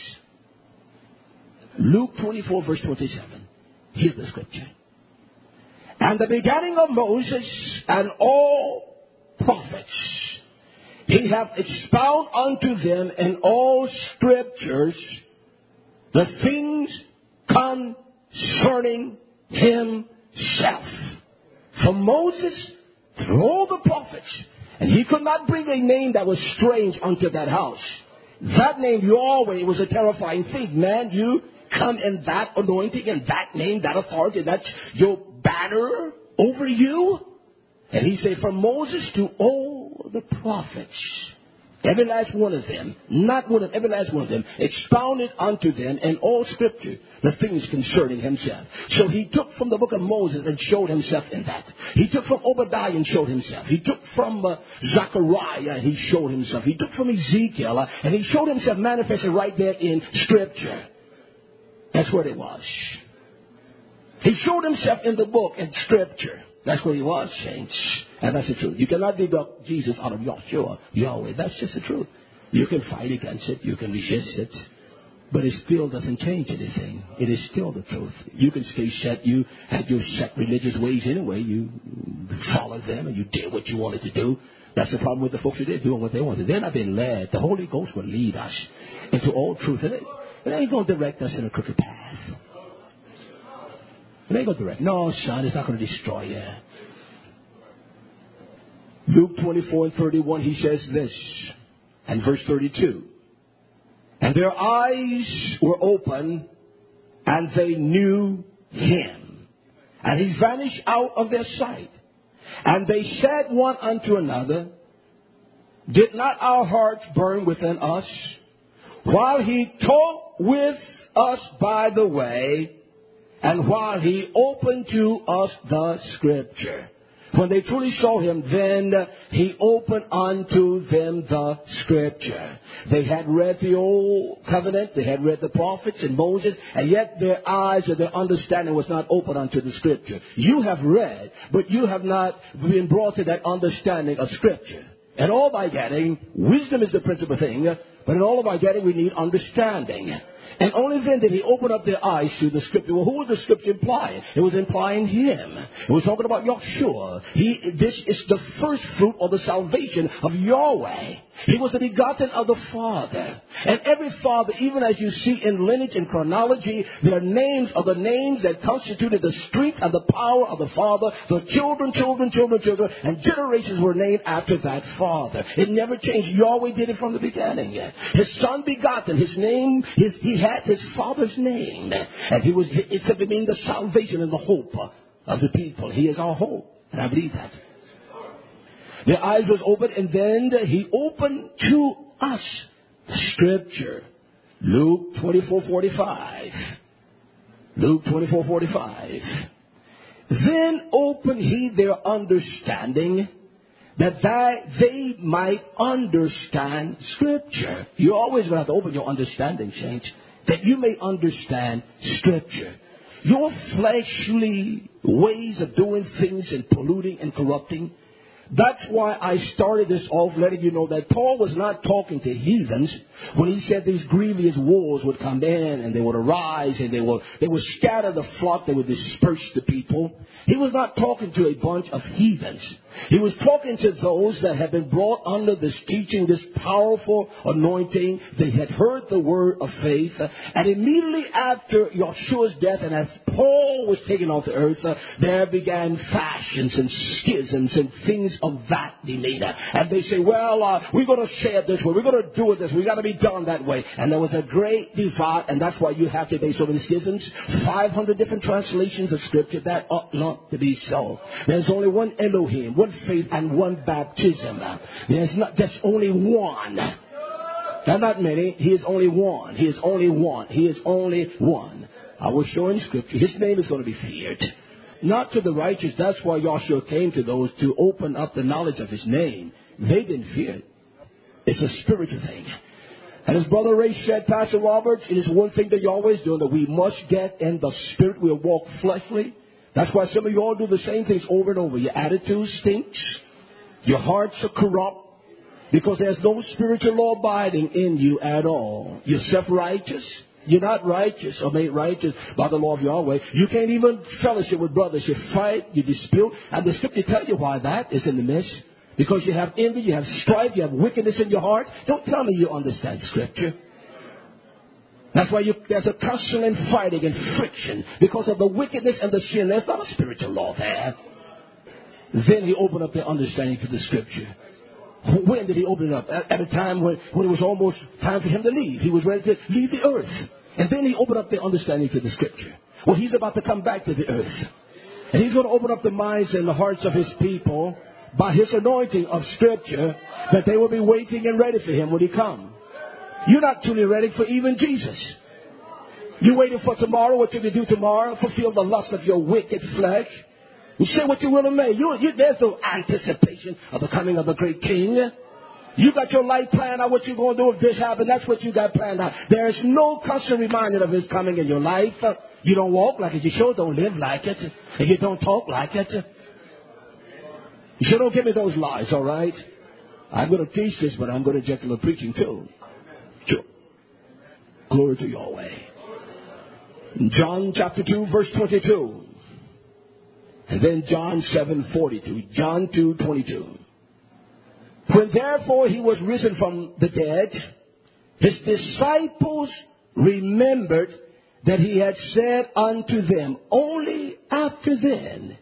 Luke twenty-four verse twenty-seven. Hear the Scripture. And the beginning of Moses and all prophets, he hath expounded unto them in all Scriptures the things concerning himself. From Moses through all the prophets. And he could not bring a name that was strange unto that house. That name, Yahweh, was a terrifying thing. Man, you come in that anointing and that name, that authority, that's your banner over you. And he said, from Moses to all the prophets, every last one of them, not one of every last one of them, expounded unto them in all Scripture the things concerning himself. So he took from the book of Moses and showed himself in that. He took from Obadiah and showed himself. He took from uh, Zechariah and he showed himself. He took from Ezekiel uh, and he showed himself manifested right there in Scripture. That's what it was. He showed himself in the book in Scripture. That's what he was, saints. And that's the truth. You cannot deduct Jesus out of Yahshua, Yahweh. That's just the truth. You can fight against it. You can resist it. But it still doesn't change anything. It is still the truth. You can stay set. You had your set religious ways anyway. You followed them and you did what you wanted to do. That's the problem with the folks who did doing what they wanted. They're not being led. The Holy Ghost will lead us into all truth. And it, it ain't going to direct us in a crooked path. It ain't going to direct. No, son, it's not going to destroy you. Luke twenty-four and thirty-one, he says this. And verse thirty-two. And their eyes were open, and they knew him. And he vanished out of their sight. And they said one unto another, did not our hearts burn within us, while he talked with us by the way, and while he opened to us the Scripture? When they truly saw him, then he opened unto them the Scripture. They had read the Old Covenant, they had read the prophets and Moses, and yet their eyes or their understanding was not open unto the Scripture. You have read, but you have not been brought to that understanding of Scripture. And all by getting, wisdom is the principal thing, but in all of our getting we need understanding. And only then did he open up their eyes to the Scripture. Well, who was the Scripture implying? It was implying him. It was talking about Yahshua. He, this is the first fruit of the salvation of Yahweh. He was the begotten of the Father. And every father, even as you see in lineage and chronology, their names are the names that constituted the strength and the power of the Father. The children, children, children, children, and generations were named after that Father. It never changed. Yahweh did it from the beginning. His Son begotten, his name, his, he had his Father's name. And he was, it simply means the salvation and the hope of the people. He is our hope. And I believe that. Their eyes was open, and then he opened to us the Scripture. Luke twenty-four forty-five. Luke twenty-four forty-five. Then opened he their understanding, that they might understand Scripture. You always going to have to open your understanding, saints, that you may understand Scripture. Your fleshly ways of doing things and polluting and corrupting. That's why I started this off letting you know that Paul was not talking to heathens when he said these grievous wars would come in and they would arise and they would, they would scatter the flock, they would disperse the people. He was not talking to a bunch of heathens. He was talking to those that had been brought under this teaching, this powerful anointing. They had heard the word of faith. And immediately after Yeshua's death, and as Paul was taken off the earth, uh, there began fashions and schisms and things of that nature. And they say, well, uh, we're going to say it this way. We're going to do it this way. We've got to be done that way. And there was a great divide, and that's why you have today so many schisms. five hundred different translations of Scripture. That ought not to be so. There's only one Elohim, one faith, and one baptism. There's not just only one. Now, not many. He is only one. He is only one. He is only one. I will show in Scripture. His name is going to be feared. Not to the righteous. That's why Yahshua came to those to open up the knowledge of His name. They didn't fear it. It's a spiritual thing. And as Brother Ray said, Pastor Roberts, it is one thing that you're always doing, that we must get in the Spirit. We'll walk fleshly. That's why some of you all do the same things over and over. Your attitude stinks. Your hearts are corrupt. Because there's no spiritual law abiding in you at all. You're self-righteous. You're not righteous or made righteous by the law of Yahweh. You can't even fellowship with brothers. You fight, you dispute. And the Scripture tells you why that is in the midst. Because you have envy, you have strife, you have wickedness in your heart. Don't tell me you understand Scripture. That's why you, there's a constant fighting and friction because of the wickedness and the sin. There's not a spiritual law there. Then He opened up their understanding to the Scripture. When did He open it up? At, at a time when, when it was almost time for Him to leave. He was ready to leave the earth. And then He opened up their understanding to the Scripture. Well, He's about to come back to the earth. And He's going to open up the minds and the hearts of His people by His anointing of Scripture, that they will be waiting and ready for Him when He comes. You're not truly ready for even Jesus. You're waiting for tomorrow. What you can do tomorrow? Fulfill the lust of your wicked flesh. You say what you will and may. You, you, there's no anticipation of the coming of the great King. You got your life planned out, what you're going to do if this happens. That's what you got planned out. There is no constant reminder of His coming in your life. You don't walk like it. You sure don't live like it. And you don't talk like it. You sure don't give me those lies, all right? I'm going to teach this, but I'm going to inject a little preaching too. Sure. Glory to Yahweh. John chapter two, verse twenty-two. And then John seven forty-two. John two twenty-two. When therefore He was risen from the dead, His disciples remembered that He had said unto them, only after then.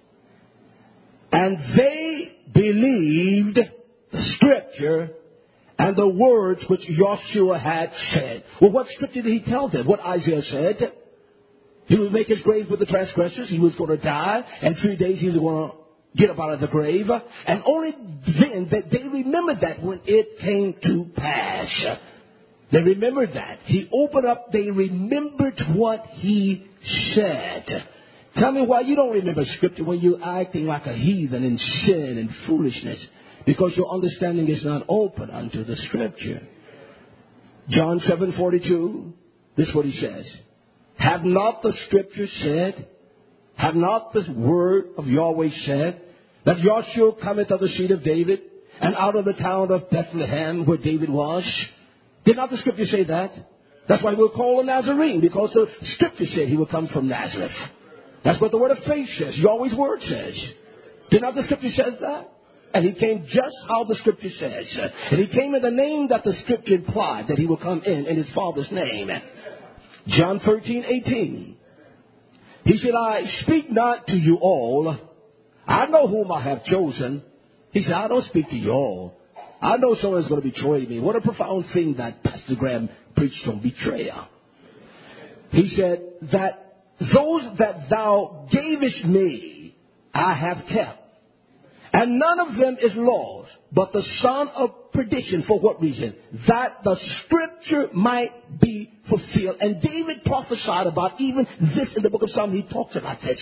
And they believed the Scripture and the words which Yahshua had said. Well, what Scripture did He tell them? What Isaiah said? He would make His grave with the transgressors. He was going to die. And three days He was going to get up out of the grave. And only then that they remembered that when it came to pass. They remembered that. He opened up. They remembered what He said. Tell me why you don't remember Scripture when you're acting like a heathen in sin and foolishness. Because your understanding is not open unto the Scripture. John seven forty-two. This is what He says. Have not the Scripture said, have not the word of Yahweh said, that Yahshua cometh of the seed of David, and out of the town of Bethlehem, where David was? Did not the Scripture say that? That's why we'll call him Nazarene, because the Scripture said He will come from Nazareth. That's what the word of faith says. Yahweh's word says. Did not the Scripture says that? And He came just how the Scripture says. And He came in the name that the Scripture implied, that He will come in, in His Father's name. John thirteen eighteen. He said, I speak not to you all. I know whom I have chosen. He said, I don't speak to you all. I know someone's going to betray me. What a profound thing that Pastor Graham preached on betrayal. He said that those that thou gavest me, I have kept. And none of them is lost, but the son of perdition. For what reason? That the Scripture might be fulfilled. And David prophesied about even this in the book of Psalms. He talks about this.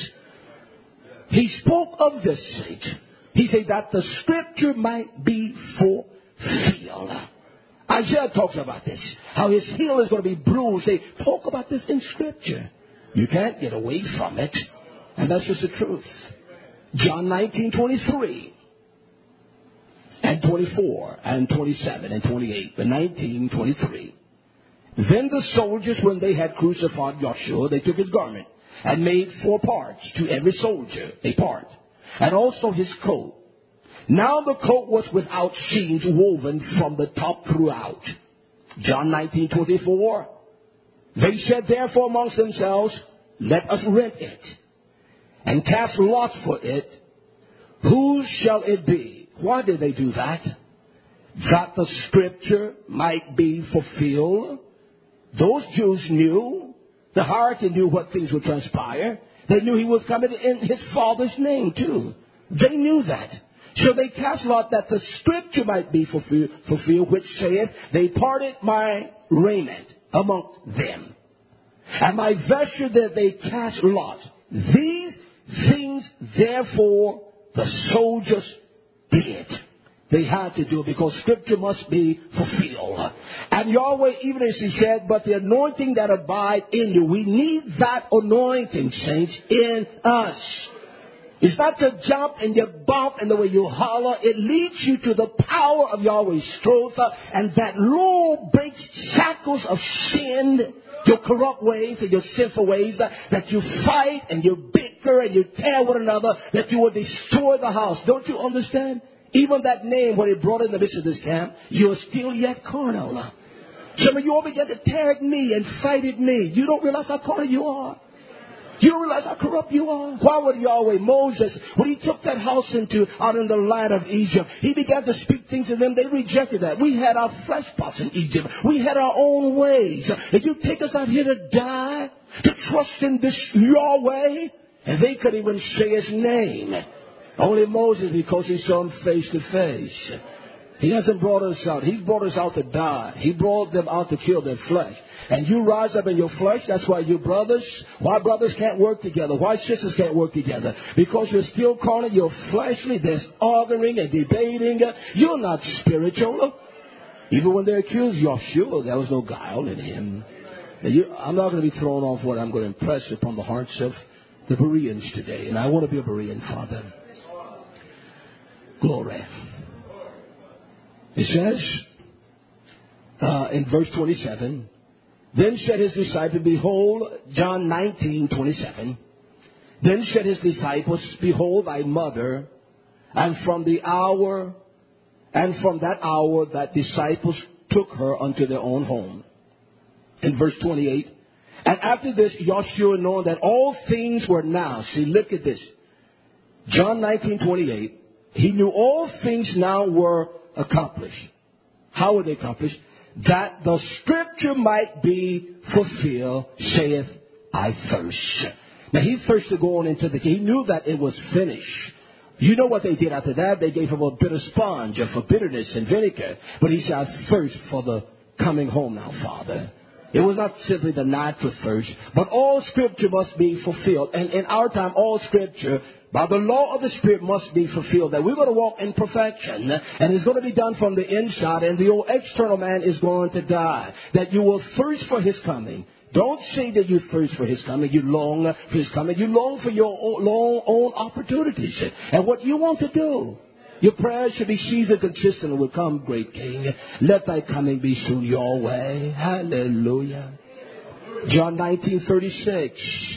He spoke of this, saints. He said that the Scripture might be fulfilled. Isaiah talks about this. How his heel is going to be bruised. They talk about this in Scripture. You can't get away from it. And that's just the truth. John nineteen twenty-three and twenty-four and twenty-seven and twenty-eight. But nineteen twenty-three. Then the soldiers, when they had crucified Yahshua, they took His garment and made four parts, to every soldier a part, and also His coat. Now the coat was without seams woven from the top throughout. John nineteen twenty-four. They said therefore amongst themselves, let us rent it, and cast lots for it. Whose shall it be? Why did they do that? That the scripture might be fulfilled. Those Jews knew. The hierarchy knew what things would transpire. They knew he was coming in his Father's name too. They knew that. So they cast lot that the scripture might be fulfilled, fulfilled, which saith, they parted my raiment among them, and my vesture that they cast lot. These things therefore the soldiers did. They had to do it because scripture must be fulfilled. And Yahweh, even as he said, but the anointing that abide in you, we need that anointing, saints, in us. It's not to jump and you bump and the way you holler. It leads you to the power of Yahweh's truth. And that law breaks shackles of sin, your corrupt ways and your sinful ways, that you fight and you bicker and you tear one another, that you will destroy the house. Don't you understand? Even that name, when he brought in the midst of this camp, you're still yet carnal. Some of you all began to tear at me and fight at me. You don't realize how carnal you are. You don't realize how corrupt you are. Why would Yahweh, Moses, when he took that house into out in the land of Egypt, he began to speak things to them. They rejected that. We had our flesh pots in Egypt. We had our own ways. If you take us out here to die, to trust in this Yahweh, and they couldn't even say his name. Only Moses, because he saw him face to face. He hasn't brought us out. He's brought us out to die. He brought them out to kill their flesh. And you rise up in your flesh. That's why you brothers, why brothers can't work together. Why sisters can't work together. Because you're still carnal. You're fleshly. There's arguing and debating. You're not spiritual. Even when they accuse you, sure, there was no guile in him. You, I'm not going to be thrown off what I'm going to impress upon the hearts of the Bereans today. And I want to be a Berean, Father. Glory. It says uh, in verse twenty-seven, then said his disciples, behold, John nineteen twenty-seven, then said his disciples, behold thy mother, and from the hour, and from that hour that disciples took her unto their own home. In verse twenty-eight, and after this, Joshua knowing that all things were now, see, look at this, John nineteen twenty-eight, he knew all things now were accomplished. How were they accomplished? That the scripture might be fulfilled, saith, I thirst. Now he thirsted to go on into the, he knew that it was finished. You know what they did after that? They gave him a bitter sponge for bitterness and vinegar. But he said, I thirst for the coming home now, Father. It was not simply the natural thirst, but all scripture must be fulfilled. And in our time, all scripture, by the law of the Spirit, must be fulfilled. That we're going to walk in perfection. And it's going to be done from the inside. And the old external man is going to die. That you will thirst for his coming. Don't say that you thirst for his coming. You long for his coming. You long for your own, long, own opportunities. And what you want to do. Your prayers should be seasoned consistent with, come, great King. Let thy coming be soon your way. Hallelujah. John nineteen thirty-six.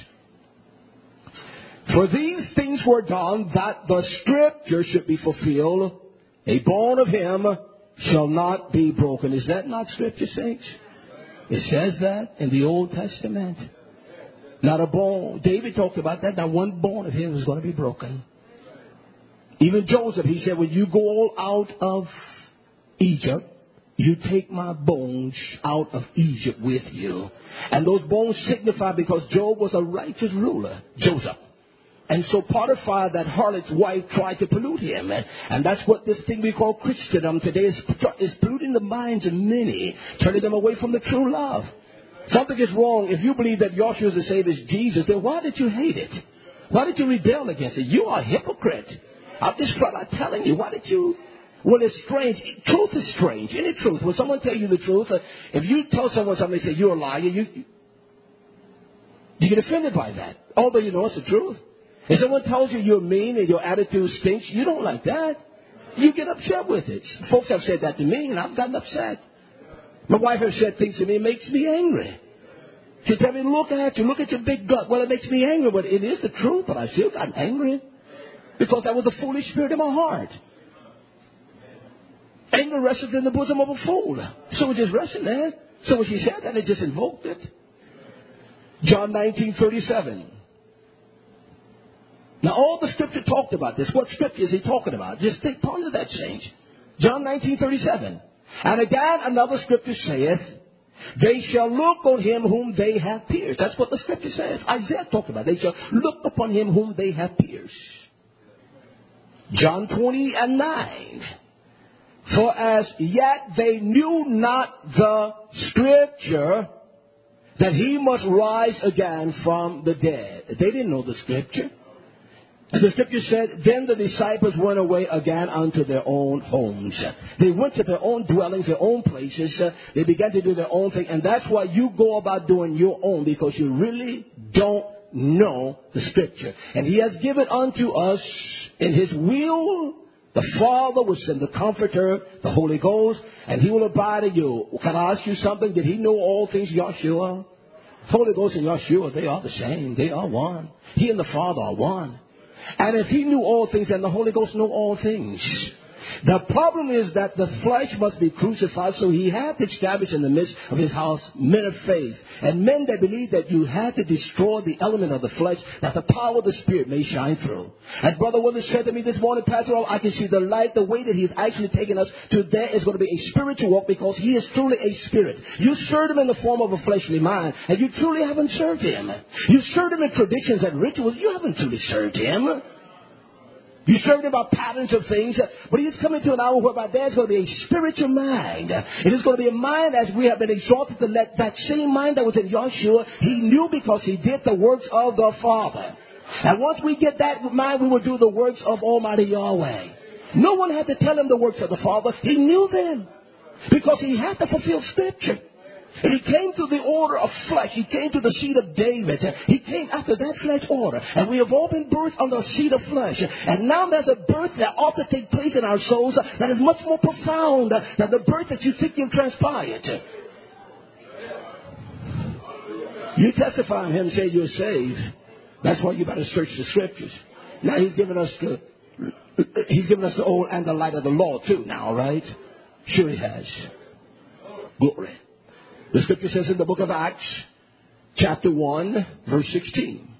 For these things were done that the scripture should be fulfilled. A bone of him shall not be broken. Is that not scripture, saints? It says that in the Old Testament. Not a bone. David talked about that. Not one bone of him was going to be broken. Even Joseph, he said, when you go all out of Egypt, you take my bones out of Egypt with you. And those bones signify, because Job was a righteous ruler, Joseph. And so Potiphar, that harlot's wife, tried to pollute him. And, and that's what this thing we call Christendom today is, is polluting the minds of many, turning them away from the true love. Something is wrong. If you believe that Yahshua is the Savior is Jesus, then why did you hate it? Why did you rebel against it? You are a hypocrite. I'm just I'm telling you, why did you? Well, it's strange. Truth is strange. Any truth. When someone tells you the truth, if you tell someone something, they say, you're a liar, you, you get offended by that. Although you know it's the truth. If someone tells you you're mean and your attitude stinks, you don't like that. You get upset with it. Folks have said that to me, and I've gotten upset. My wife has said things to me, it makes me angry. She tells me, look at you, look at your big gut. Well, it makes me angry, but it is the truth, but I still got angry. Because that was a foolish spirit in my heart. Anger resteth in the bosom of a fool. So it just rested there. So when she said that, it just invoked it. John nineteen thirty-seven. Now all the scripture talked about this. What scripture is he talking about? Just think, ponder that, saints. John nineteen thirty-seven. And again another scripture saith, they shall look on him whom they have pierced. That's what the scripture says. Isaiah talked about it. They shall look upon him whom they have pierced. John twenty and nine. For as yet they knew not the scripture that he must rise again from the dead. They didn't know the scripture. And the scripture said, then the disciples went away again unto their own homes. They went to their own dwellings, their own places. Uh, they began to do their own thing. And that's why you go about doing your own, because you really don't know the scripture. And he has given unto us in his will. The Father will send the Comforter, the Holy Ghost, and he will abide in you. Can I ask you something? Did he know all things, Yeshua? Holy Ghost and Yeshua, they are the same. They are one. He and the Father are one. And if he knew all things, then the Holy Ghost knew all things. The problem is that the flesh must be crucified, so he had to establish in the midst of his house men of faith. And men that believe that you had to destroy the element of the flesh, that the power of the Spirit may shine through. And Brother Willis said to me this morning, Pastor, I can see the light, the way that he's actually taken us to there is going to be a spiritual walk, because he is truly a spirit. You served him in the form of a fleshly mind, and you truly haven't served him. You served him in traditions and rituals. You haven't truly served him. You served him by patterns of things, but he's coming to an hour whereby there's going to be a spiritual mind. It is going to be a mind, as we have been exalted to let that same mind that was in Yeshua, he knew because he did the works of the Father. And once we get that mind, we will do the works of Almighty Yahweh. No one had to tell him the works of the Father. He knew them because he had to fulfill Scripture. And he came to the order of flesh. He came to the seed of David. He came after that flesh order. And we have all been birthed under the seed of flesh. And now there's a birth that ought to take place in our souls that is much more profound than the birth that you think you've transpired. You testify on him and say you're saved. That's why you better search the scriptures. Now he's given us the he's given us the old and the light of the law too now, right? Sure he has. Glory. The scripture says in the book of Acts, chapter one, verse sixteen.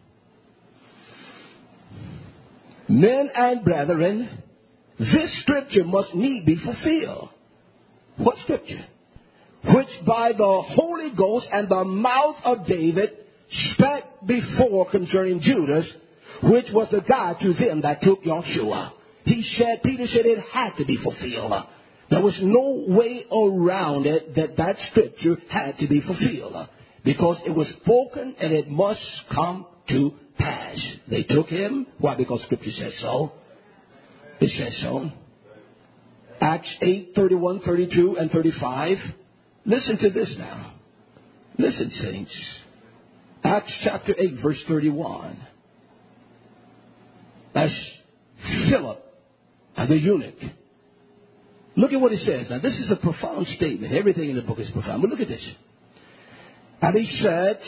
Men and brethren, this scripture must need be fulfilled. What scripture? Which by the Holy Ghost and the mouth of David spake before concerning Judas, which was the guide to them that took Yeshua. He said, Peter said it had to be fulfilled. There was no way around it that that scripture had to be fulfilled, because it was spoken and it must come to pass. They took him. Why? Because scripture says so. It says so. Acts eight, thirty-one, thirty-two, and thirty-five. Listen to this now. Listen, saints. Acts chapter eight, verse thirty-one. That's Philip and the eunuch. Look at what it says. Now, this is a profound statement. Everything in the book is profound. But look at this. And he said,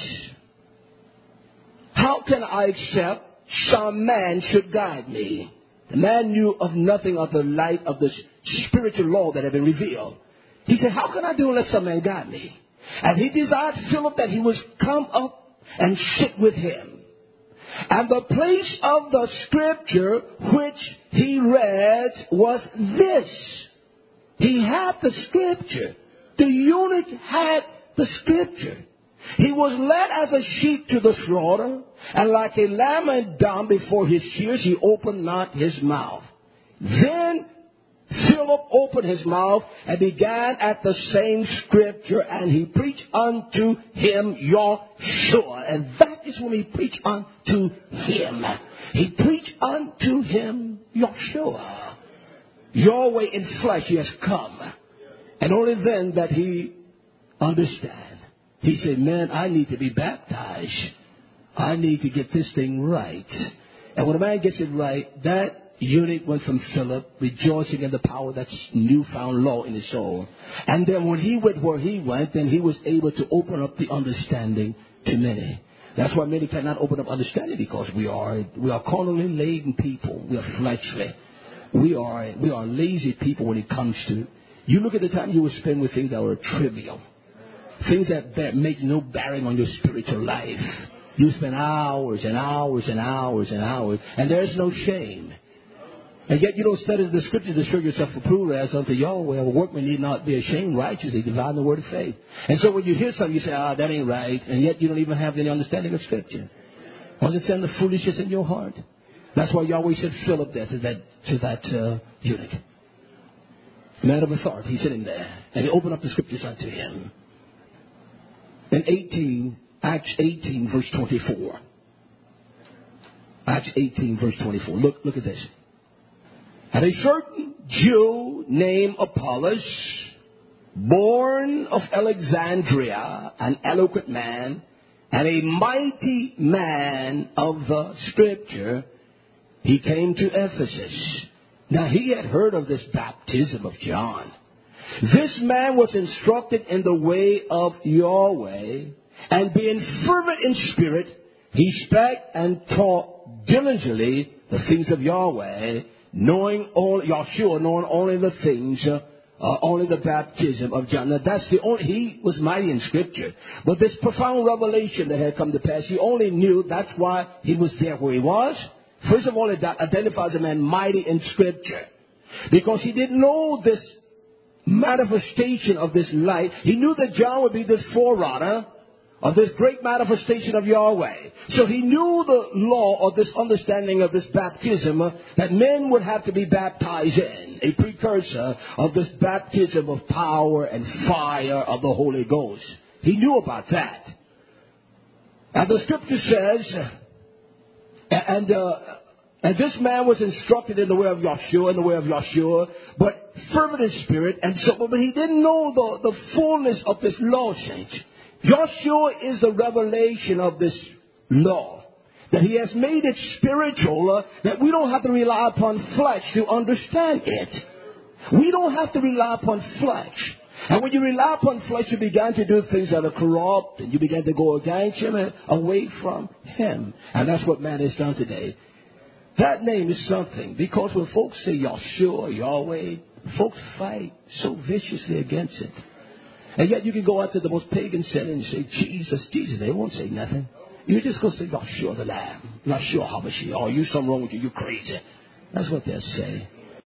how can I accept some man should guide me? The man knew of nothing of the light of the spiritual law that had been revealed. He said, how can I do unless some man guide me? And he desired Philip that he was come up and sit with him. And the place of the scripture which he read was this. He had the scripture. The eunuch had the scripture. He was led as a sheep to the slaughter, and like a lamb and dumb before his shears, he opened not his mouth. Then Philip opened his mouth and began at the same scripture, and he preached unto him Yeshua. And that is when he preached unto him. He preached unto him Yeshua. Yahweh in flesh, he has come. And only then that he understand. He said, man, I need to be baptized. I need to get this thing right. And when a man gets it right, that eunuch went from Philip, rejoicing in the power of that newfound law in his soul. And then when he went where he went, then he was able to open up the understanding to many. That's why many cannot open up understanding, because we are we are carnally laden people. We are fleshly. We are we are lazy people when it comes to You look at the time you will spend with things that are trivial. Things that, that make no bearing on your spiritual life. You spend hours and hours and hours and hours, and there's no shame. And yet you don't study the scriptures to show yourself approved as unto Yahweh. A workman need not be ashamed, righteously divine the word of faith. And so when you hear something, you say, ah, that ain't right. And yet you don't even have any understanding of scripture. Understand the foolishness in your heart. That's why Yahweh said Philip there to that, to that uh, eunuch. Man of authority, he's sitting there. And he opened up the scriptures unto him. In eighteen, Acts eighteen, verse twenty-four. Acts eighteen, verse twenty-four. Look, look at this. And a certain Jew named Apollos, born of Alexandria, an eloquent man, and a mighty man of the scripture, he came to Ephesus. Now he had heard of this baptism of John. This man was instructed in the way of Yahweh, and being fervent in spirit, he spake and taught diligently the things of Yahweh, knowing all, Yahshua, knowing only the things, uh, uh, only the baptism of John. Now that's the only, he was mighty in scripture. But this profound revelation that had come to pass, he only knew, that's why he was there where he was. First of all, it identifies a man mighty in scripture. Because he didn't know this manifestation of this light. He knew that John would be this forerunner of this great manifestation of Yahweh. So he knew the law or this understanding of this baptism uh, that men would have to be baptized in, a precursor of this baptism of power and fire of the Holy Ghost. He knew about that. And the scripture says, and uh, and this man was instructed in the way of Yahshua, in the way of Yahshua, but fervent in spirit, and so, but he didn't know the, the fullness of this law, saints. Yahshua is the revelation of this law. That he has made it spiritual, uh, that we don't have to rely upon flesh to understand it. We don't have to rely upon flesh. And when you rely upon flesh, you begin to do things that are corrupt, and you begin to go against him and away from him. And that's what man has done today. That name is something, because when folks say Yahshua, Yahweh, folks fight so viciously against it. And yet you can go out to the most pagan setting and say, Jesus, Jesus. They won't say nothing. You're just going to say, Yahshua the Lamb. Yahshua HaMashiach. Oh, you something wrong with you. You're crazy. That's what they'll say.